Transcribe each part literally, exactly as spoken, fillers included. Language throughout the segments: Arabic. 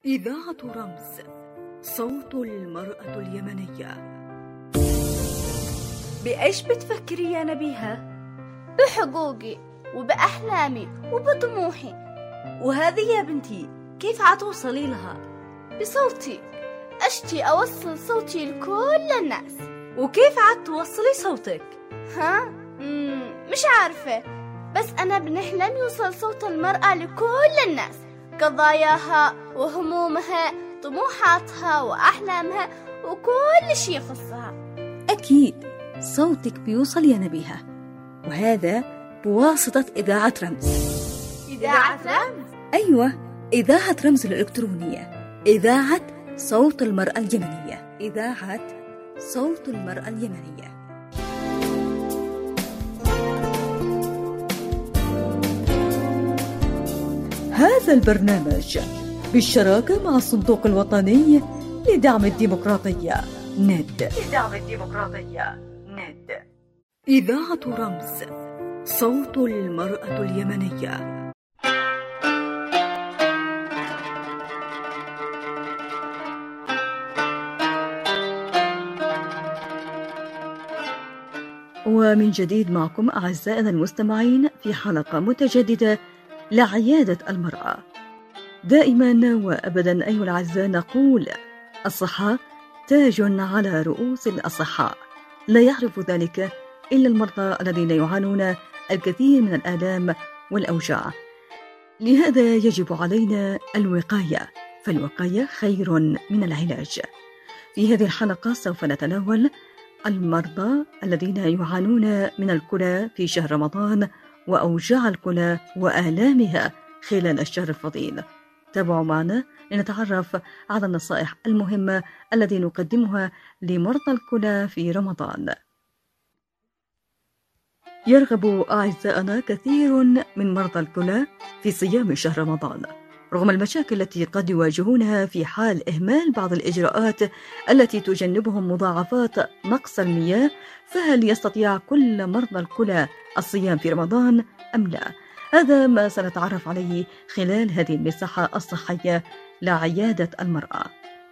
إذاعة رمز، صوت المرأة اليمنية. بإيش بتفكري يا نبيهة؟ بحقوقي وبأحلامي وبطموحي. وهذه يا بنتي كيف عتوصلي لها؟ بصوتي، أشتي أوصل صوتي لكل الناس. وكيف عتوصلي صوتك؟ ها؟ مم مش عارفة، بس أنا بنحلم يوصل صوت المرأة لكل الناس، قضاياها وهمومها، طموحاتها وأحلامها وكل شيء يخصها. أكيد صوتك بيوصل يا نبيهة، وهذا بواسطة إذاعة رمز. إذاعة رمز؟ أيوة، إذاعة رمز الإلكترونية، إذاعة صوت المرأة اليمنية، إذاعة صوت المرأة اليمنية. هذا البرنامج بالشراكة مع الصندوق الوطني لدعم الديمقراطية ند. لدعم الديمقراطية ند. إذاعة رمز، صوت المرأة اليمنية. ومن جديد معكم أعزائنا المستمعين في حلقة متجددة لعيادة المرأة. دائما وأبدا أيها الأعزاء نقول الصحة تاج على رؤوس الأصحاء، لا يعرف ذلك إلا المرضى الذين يعانون الكثير من الآلام والأوجاع. لهذا يجب علينا الوقاية، فالوقاية خير من العلاج. في هذه الحلقة سوف نتناول المرضى الذين يعانون من الكلى في شهر رمضان وأوجاع الكلى وآلامها خلال الشهر الفضيل. تابعوا معنا لنتعرف على النصائح المهمة التي نقدمها لمرضى الكلى في رمضان. يرغب أعزائنا كثير من مرضى الكلى في صيام شهر رمضان رغم المشاكل التي قد يواجهونها في حال إهمال بعض الإجراءات التي تجنبهم مضاعفات نقص المياه. فهل يستطيع كل مرضى الكلى الصيام في رمضان أم لا؟ هذا ما سنتعرف عليه خلال هذه المساحة الصحية لعيادة المرأة.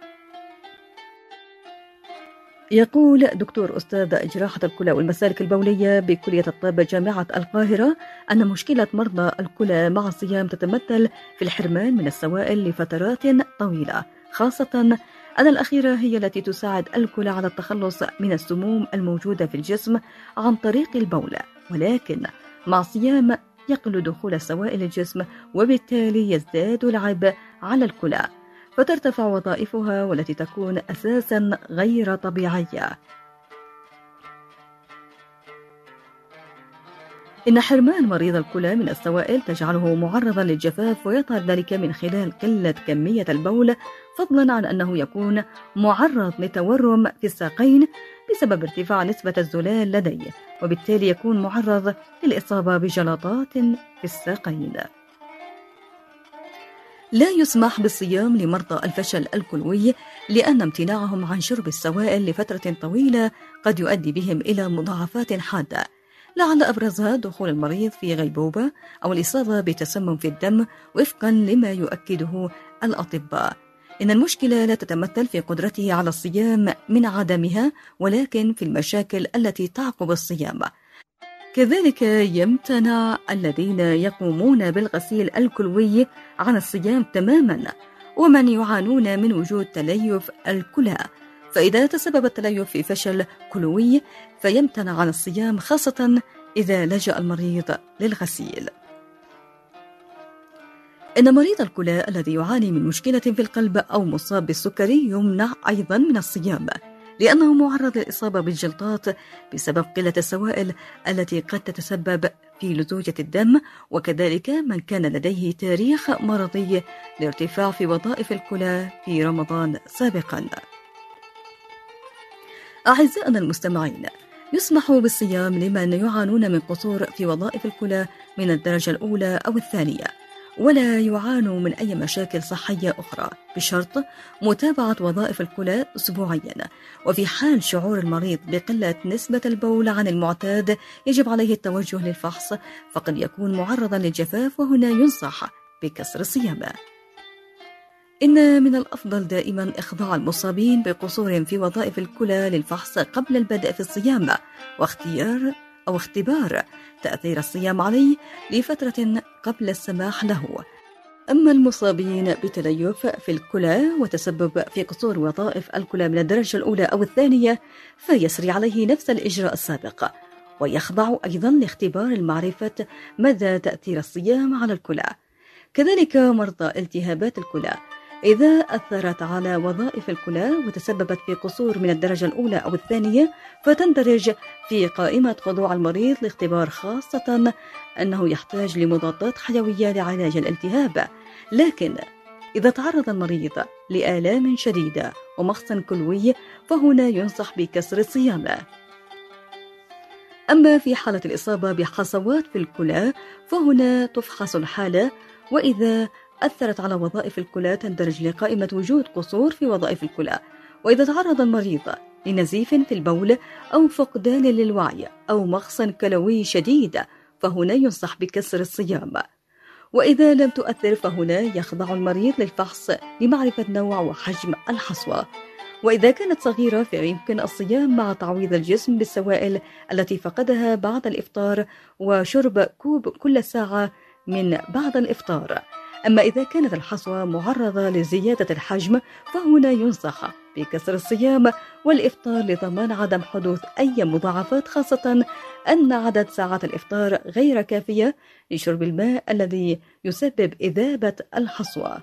يقول دكتور أستاذ جراحة الكلى والمسالك البولية بكلية الطب جامعة القاهرة أن مشكلة مرضى الكلى مع الصيام تتمثل في الحرمان من السوائل لفترات طويلة، خاصة أن الأخيرة هي التي تساعد الكلى على التخلص من السموم الموجودة في الجسم عن طريق البول، ولكن مع الصيام يقل دخول السوائل الجسم وبالتالي يزداد العبء على الكلى فترتفع وظائفها والتي تكون أساسا غير طبيعية. إن حرمان مريض الكلى من السوائل تجعله معرضا للجفاف، ويظهر ذلك من خلال قلة كمية البول، فضلا عن أنه يكون معرض لتورم في الساقين بسبب ارتفاع نسبة الزلال لديه، وبالتالي يكون معرض للإصابة بجلطات في الساقين. لا يسمح بالصيام لمرضى الفشل الكلوي لأن امتناعهم عن شرب السوائل لفترة طويلة قد يؤدي بهم إلى مضاعفات حادة، لعل أبرزها دخول المريض في غيبوبة أو الإصابة بتسمم في الدم وفقا لما يؤكده الأطباء. إن المشكلة لا تتمثل في قدرته على الصيام من عدمها، ولكن في المشاكل التي تعقب الصيام. كذلك يمتنع الذين يقومون بالغسيل الكلوي عن الصيام تماما، ومن يعانون من وجود تليف الكلى، فإذا تسبب التليف في فشل كلوي فيمتنع عن الصيام، خاصة إذا لجأ المريض للغسيل. إن مريض الكلى الذي يعاني من مشكلة في القلب أو مصاب بالسكري يمنع أيضا من الصيام، لأنه معرض للإصابة بالجلطات بسبب قلة السوائل التي قد تتسبب في لزوجة الدم، وكذلك من كان لديه تاريخ مرضي لارتفاع في وظائف الكلى في رمضان سابقا. أعزائنا المستمعين، يسمح بالصيام لمن يعانون من قصور في وظائف الكلى من الدرجة الأولى أو الثانية، ولا يعانوا من أي مشاكل صحية أخرى، بشرط متابعة وظائف الكلى أسبوعيا. وفي حال شعور المريض بقلة نسبة البول عن المعتاد يجب عليه التوجه للفحص، فقد يكون معرضا للجفاف، وهنا ينصح بكسر الصيام. إن من الأفضل دائما إخضاع المصابين بقصور في وظائف الكلى للفحص قبل البدء في الصيام واختيار أو اختبار تأثير الصيام عليه لفترة قبل السماح له. أما المصابين بتليف في الكلى وتسبب في قصور وظائف الكلى من الدرجة الأولى أو الثانية فيسري عليه نفس الإجراء السابق، ويخضع أيضا لاختبار المعرفة مدى تأثير الصيام على الكلى. كذلك مرضى التهابات الكلى إذا أثرت على وظائف الكلى وتسببت في قصور من الدرجة الأولى أو الثانية فتندرج في قائمة خضوع المريض لاختبار، خاصة أنه يحتاج لمضادات حيوية لعلاج الالتهاب. لكن إذا تعرض المريض لآلام شديدة ومغص كلوي فهنا ينصح بكسر الصيام. أما في حالة الإصابة بحصوات في الكلى فهنا تفحص الحالة، وإذا أثرت على وظائف الكلى تندرج لقائمة وجود قصور في وظائف الكلى. وإذا تعرض المريض لنزيف في البول أو فقدان للوعي أو مغص كلوي شديد فهنا ينصح بكسر الصيام. وإذا لم تؤثر فهنا يخضع المريض للفحص لمعرفة نوع وحجم الحصوة. وإذا كانت صغيرة فيمكن الصيام مع تعويض الجسم بالسوائل التي فقدها بعد الإفطار وشرب كوب كل ساعة من بعد الإفطار. أما إذا كانت الحصوة معرضة لزيادة الحجم فهنا ينصح بكسر الصيام والإفطار لضمان عدم حدوث أي مضاعفات، خاصة أن عدد ساعات الإفطار غير كافية لشرب الماء الذي يسبب إذابة الحصوة.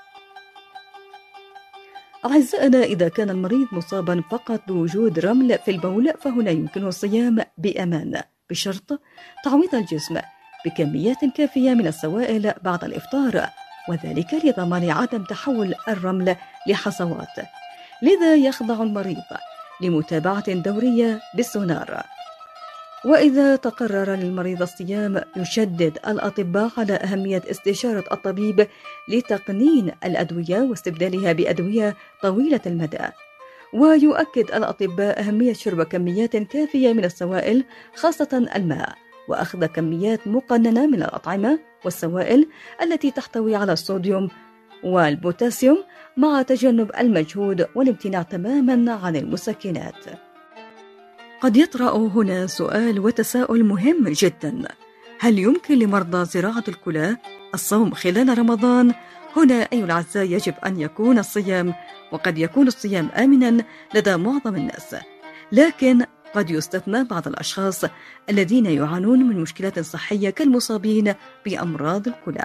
أعزائنا، إذا كان المريض مصابا فقط بوجود رمل في البول فهنا يمكنه الصيام بأمان بشرط تعويض الجسم بكميات كافية من السوائل بعد الإفطار، وذلك لضمان عدم تحول الرمل لحصوات. لذا يخضع المريض لمتابعة دورية بالسونار. وإذا تقرر للمريض الصيام يشدد الأطباء على أهمية استشارة الطبيب لتقنين الأدوية واستبدالها بأدوية طويلة المدى. ويؤكد الأطباء أهمية شرب كميات كافية من السوائل خاصة الماء، وأخذ كميات مقننة من الأطعمة والسوائل التي تحتوي على الصوديوم والبوتاسيوم مع تجنب المجهود والامتناع تماما عن المسكنات. قد يطرأ هنا سؤال وتساؤل مهم جدا: هل يمكن لمرضى زراعة الكلى الصوم خلال رمضان؟ هنا أيها الأعزاء يجب أن يكون الصيام، وقد يكون الصيام آمنا لدى معظم الناس، لكن قد يستثنى بعض الأشخاص الذين يعانون من مشكلات صحية كالمصابين بأمراض الكلى،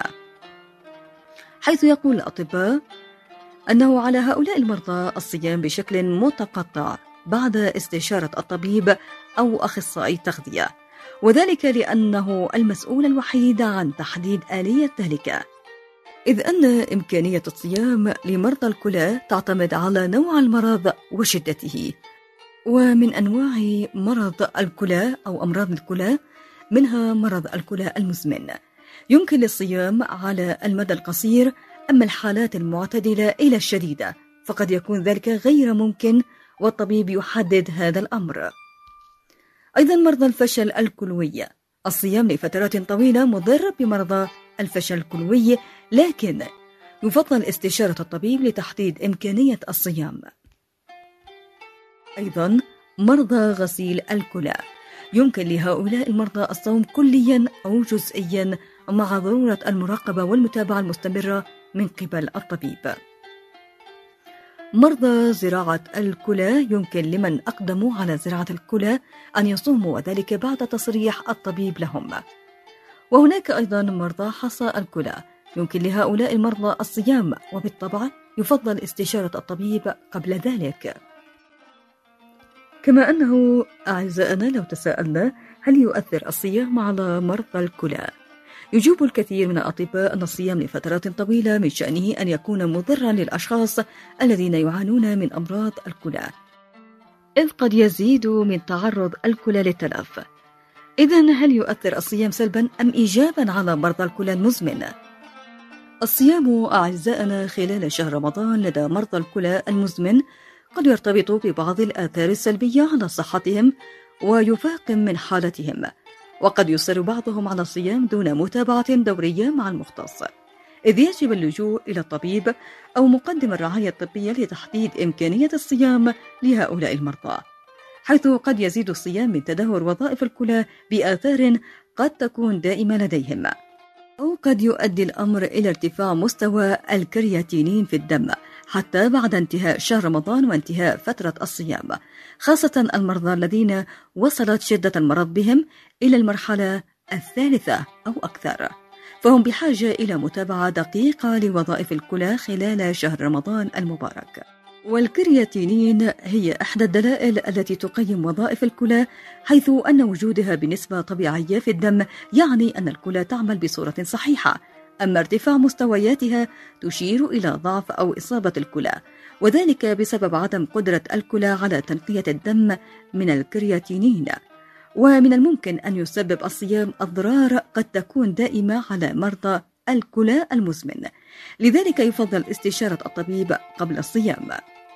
حيث يقول الأطباء أنه على هؤلاء المرضى الصيام بشكل متقطع بعد استشارة الطبيب أو أخصائي التغذية، وذلك لأنه المسؤول الوحيد عن تحديد آلية ذلك، إذ أن إمكانية الصيام لمرضى الكلى تعتمد على نوع المرض وشدته. ومن أنواع مرض الكلى أو أمراض الكلى منها مرض الكلى المزمن، يمكن للصيام على المدى القصير، أما الحالات المعتدلة إلى الشديدة فقد يكون ذلك غير ممكن، والطبيب يحدد هذا الأمر. أيضا مرضى الفشل الكلوي، الصيام لفترات طويلة مضر بمرضى الفشل الكلوي، لكن يفضل استشارة الطبيب لتحديد إمكانية الصيام. أيضا مرضى غسيل الكلى، يمكن لهؤلاء المرضى الصوم كليا أو جزئيا مع ضرورة المراقبة والمتابعة المستمرة من قبل الطبيب. مرضى زراعة الكلى، يمكن لمن أقدموا على زراعة الكلى أن يصوموا، وذلك بعد تصريح الطبيب لهم. وهناك أيضا مرضى حصى الكلى، يمكن لهؤلاء المرضى الصيام، وبالطبع يفضل استشارة الطبيب قبل ذلك. كما أنه أعزائنا لو تساءلنا هل يؤثر الصيام على مرضى الكلى، يجيب الكثير من الأطباء أن الصيام لفترات طويلة من شأنه أن يكون مضرا للأشخاص الذين يعانون من أمراض الكلى، إذ قد يزيد من تعرض الكلى للتلف. إذن هل يؤثر الصيام سلبا أم إيجابا على مرضى الكلى المزمن؟ الصيام أعزائنا خلال شهر رمضان لدى مرضى الكلى المزمن قد يرتبط ببعض الآثار السلبية على صحتهم ويفاقم من حالتهم، وقد يصر بعضهم على الصيام دون متابعة دورية مع المختص، إذ يجب اللجوء إلى الطبيب أو مقدم الرعاية الطبية لتحديد إمكانية الصيام لهؤلاء المرضى، حيث قد يزيد الصيام من تدهور وظائف الكلى بآثار قد تكون دائمة لديهم، أو قد يؤدي الأمر إلى ارتفاع مستوى الكرياتينين في الدم حتى بعد انتهاء شهر رمضان وانتهاء فترة الصيام، خاصة المرضى الذين وصلت شدة المرض بهم إلى المرحلة الثالثة أو أكثر، فهم بحاجة إلى متابعة دقيقة لوظائف الكلى خلال شهر رمضان المبارك. والكرياتينين هي إحدى الدلائل التي تقيم وظائف الكلى، حيث أن وجودها بنسبة طبيعية في الدم يعني أن الكلى تعمل بصورة صحيحة، أما ارتفاع مستوياتها تشير إلى ضعف أو إصابة الكلى، وذلك بسبب عدم قدرة الكلى على تنقية الدم من الكرياتينين. ومن الممكن أن يسبب الصيام أضرار قد تكون دائمة على مرضى الكلى المزمن، لذلك يفضل استشارة الطبيب قبل الصيام.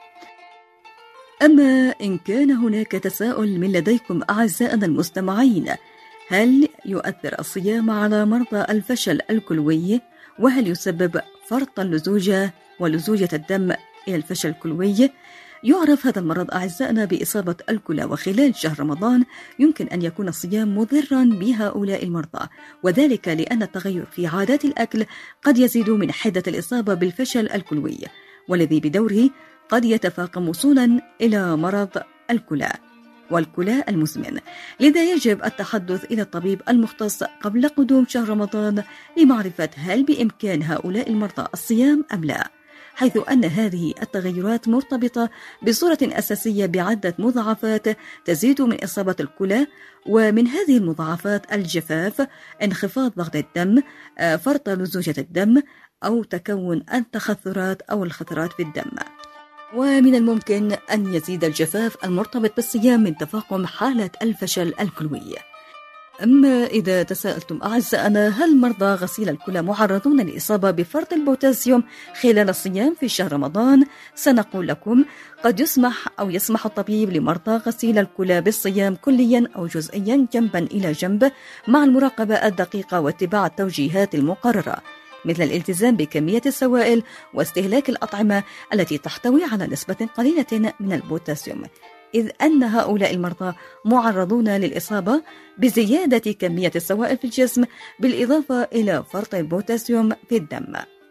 أما إن كان هناك تساؤل من لديكم أعزائنا المستمعين، هل يؤثر الصيام على مرضى الفشل الكلوي؟ وهل يسبب فرط اللزوجة ولزوجة الدم إلى الفشل الكلوي؟ يعرف هذا المرض أعزائنا بإصابة الكلى، وخلال شهر رمضان يمكن أن يكون الصيام مضرا بهؤلاء المرضى، وذلك لأن التغير في عادات الأكل قد يزيد من حدة الإصابة بالفشل الكلوي، والذي بدوره قد يتفاقم وصولا إلى مرض الكلى والكلى المزمن. لذا يجب التحدث إلى الطبيب المختص قبل قدوم شهر رمضان لمعرفة هل بإمكان هؤلاء المرضى الصيام أم لا، حيث أن هذه التغيرات مرتبطة بصورة أساسية بعدة مضاعفات تزيد من إصابة الكلى، ومن هذه المضاعفات الجفاف، انخفاض ضغط الدم، فرط لزوجة الدم، أو تكون التخثرات أو الخثرات في الدم. ومن الممكن أن يزيد الجفاف المرتبط بالصيام من تفاقم حالة الفشل الكلوي. أما إذا تساءلتم أعزائنا هل مرضى غسيل الكلى معرضون للإصابة بفرط البوتاسيوم خلال الصيام في شهر رمضان، سنقول لكم قد يسمح أو يسمح الطبيب لمرضى غسيل الكلى بالصيام كليا أو جزئيا جنبا إلى جنب مع المراقبة الدقيقة واتباع التوجيهات المقررة، مثل الالتزام بكمية السوائل واستهلاك الأطعمة التي تحتوي على نسبة قليلة من البوتاسيوم، إذ أن هؤلاء المرضى معرضون للإصابة بزيادة كمية السوائل في الجسم بالإضافة إلى فرط البوتاسيوم في الدم.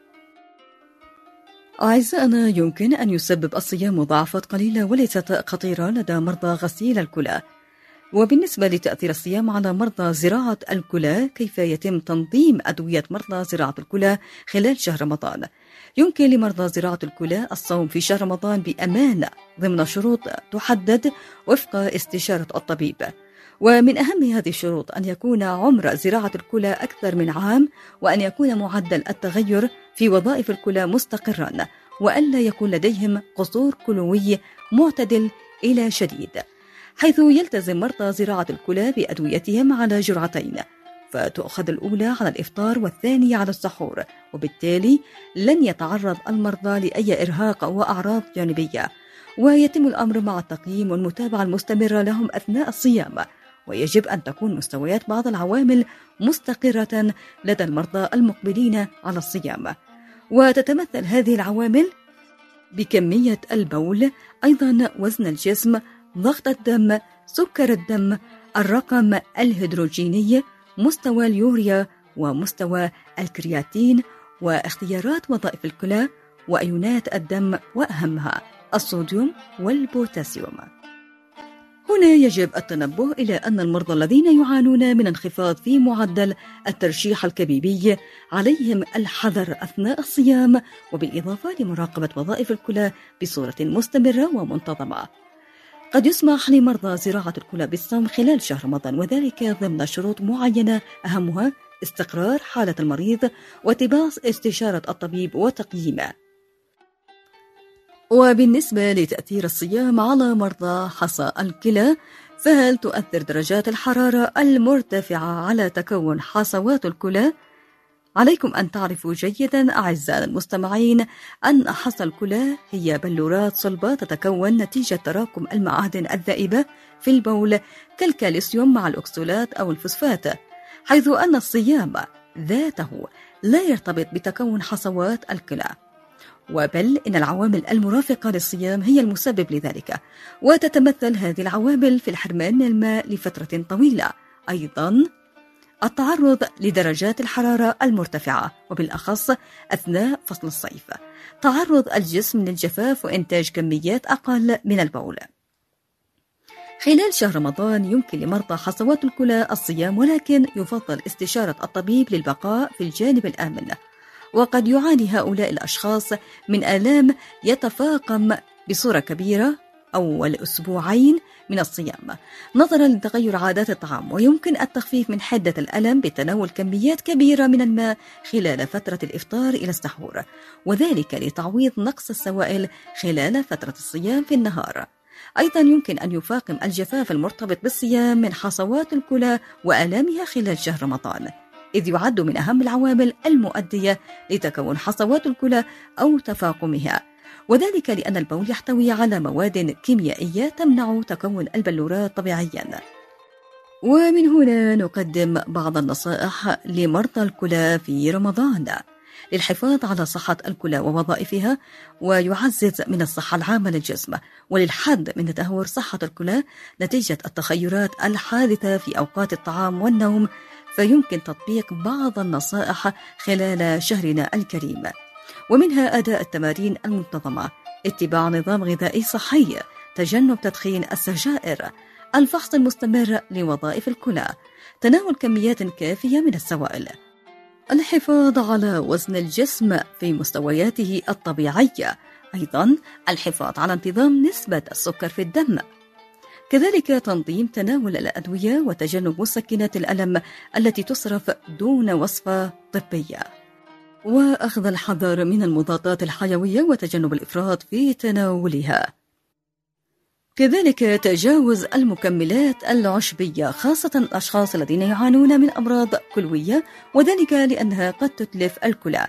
أعزائنا، يمكن أن يسبب الصيام مضاعفات قليلة وليست خطيرة لدى مرضى غسيل الكلى. وبالنسبة لتأثير الصيام على مرضى زراعة الكلى، كيف يتم تنظيم أدوية مرضى زراعة الكلى خلال شهر رمضان؟ يمكن لمرضى زراعة الكلى الصوم في شهر رمضان بأمان ضمن شروط تحدد وفق استشارة الطبيب، ومن أهم هذه الشروط أن يكون عمر زراعة الكلى أكثر من عام، وأن يكون معدل التغير في وظائف الكلى مستقرا، وألا يكون لديهم قصور كلوي معتدل إلى شديد، حيث يلتزم مرضى زراعة الكلى بأدويتهم على جرعتين، فتؤخذ الأولى على الإفطار والثانية على السحور، وبالتالي لن يتعرض المرضى لأي إرهاق وأعراض جانبية، ويتم الأمر مع التقييم والمتابعة المستمرة لهم أثناء الصيام. ويجب أن تكون مستويات بعض العوامل مستقرة لدى المرضى المقبلين على الصيام، وتتمثل هذه العوامل بكمية البول، أيضا وزن الجسم، ضغط الدم، سكر الدم، الرقم الهيدروجيني، مستوى اليوريا ومستوى الكرياتين، واختيارات وظائف الكلى وأيونات الدم، وأهمها الصوديوم والبوتاسيوم. هنا يجب التنبه إلى أن المرضى الذين يعانون من انخفاض في معدل الترشيح الكبيبي عليهم الحذر أثناء الصيام، وبالإضافة لمراقبة وظائف الكلى بصورة مستمرة ومنتظمة. قد يسمح لمرضى زراعة الكلى بالصوم خلال شهر رمضان، وذلك ضمن شروط معينة أهمها استقرار حالة المريض واتباع استشارة الطبيب وتقييمه. وبالنسبة لتأثير الصيام على مرضى حصى الكلى، فهل تؤثر درجات الحرارة المرتفعة على تكون حصوات الكلى؟ عليكم أن تعرفوا جيدا أعزائنا المستمعين أن حصى الكلى هي بلورات صلبة تتكون نتيجة تراكم المعادن الذائبة في البول كالكالسيوم مع الأكسولات أو الفوسفات، حيث أن الصيام ذاته لا يرتبط بتكون حصوات الكلى، وبل إن العوامل المرافقة للصيام هي المسبب لذلك، وتتمثل هذه العوامل في الحرمان من الماء لفترة طويلة، أيضا التعرض لدرجات الحرارة المرتفعة وبالأخص أثناء فصل الصيف، تعرض الجسم للجفاف وإنتاج كميات أقل من البول. خلال شهر رمضان يمكن لمرضى حصوات الكلى الصيام، ولكن يفضل استشارة الطبيب للبقاء في الجانب الآمن، وقد يعاني هؤلاء الأشخاص من آلام يتفاقم بصورة كبيرة أول أسبوعين من الصيام نظرا لتغير عادات الطعام، ويمكن التخفيف من حدة الألم بتناول كميات كبيرة من الماء خلال فترة الإفطار إلى السحور، وذلك لتعويض نقص السوائل خلال فترة الصيام في النهار. أيضا يمكن أن يفاقم الجفاف المرتبط بالصيام من حصوات الكلى وآلامها خلال شهر رمضان، إذ يعد من أهم العوامل المؤدية لتكون حصوات الكلى أو تفاقمها، وذلك لأن البول يحتوي على مواد كيميائية تمنع تكون البلورات طبيعيا. ومن هنا نقدم بعض النصائح لمرضى الكلى في رمضان للحفاظ على صحة الكلى ووظائفها، ويعزز من الصحة العامة للجسم، وللحد من تدهور صحة الكلى نتيجة التغيرات الحادثة في أوقات الطعام والنوم، فيمكن تطبيق بعض النصائح خلال شهرنا الكريم، ومنها أداء التمارين المنتظمة، اتباع نظام غذائي صحي، تجنب تدخين السجائر، الفحص المستمر لوظائف الكلى، تناول كميات كافية من السوائل، الحفاظ على وزن الجسم في مستوياته الطبيعية، أيضا الحفاظ على انتظام نسبة السكر في الدم، كذلك تنظيم تناول الأدوية وتجنب مسكنات الألم التي تصرف دون وصفة طبية، وأخذ الحذر من المضادات الحيوية وتجنب الإفراط في تناولها، كذلك تجاوز المكملات العشبية خاصة الأشخاص الذين يعانون من أمراض كلوية، وذلك لأنها قد تتلف الكلى،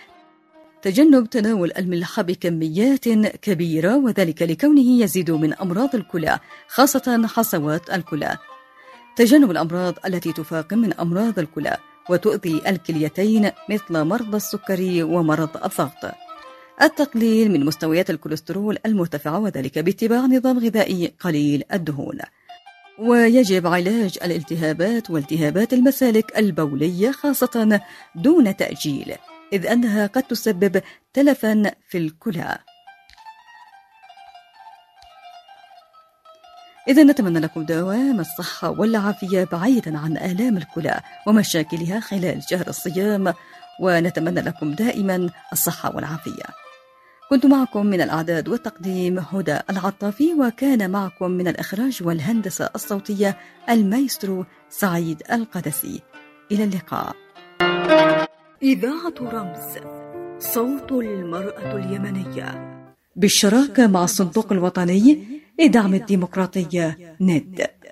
تجنب تناول الملح بكميات كبيرة، وذلك لكونه يزيد من أمراض الكلى خاصة حصوات الكلى، تجنب الأمراض التي تفاقم من أمراض الكلى وتؤذي الكليتين مثل مرض السكري ومرض الضغط، التقليل من مستويات الكوليسترول المرتفعة، وذلك باتباع نظام غذائي قليل الدهون، ويجب علاج الالتهابات والتهابات المسالك البولية خاصة دون تأجيل، إذ أنها قد تسبب تلفا في الكلى. إذا نتمنى لكم دوام الصحة والعافية بعيدا عن آلام الكلى ومشاكلها خلال شهر الصيام، ونتمنى لكم دائما الصحة والعافية. كنت معكم من الإعداد والتقديم هدى العطافي، وكان معكم من الإخراج والهندسة الصوتية المايسترو سعيد القدسي. إلى اللقاء. إذاعة رمز، صوت المرأة اليمنية، بالشراكة مع الصندوق الوطني لدعم الديمقراطية ند.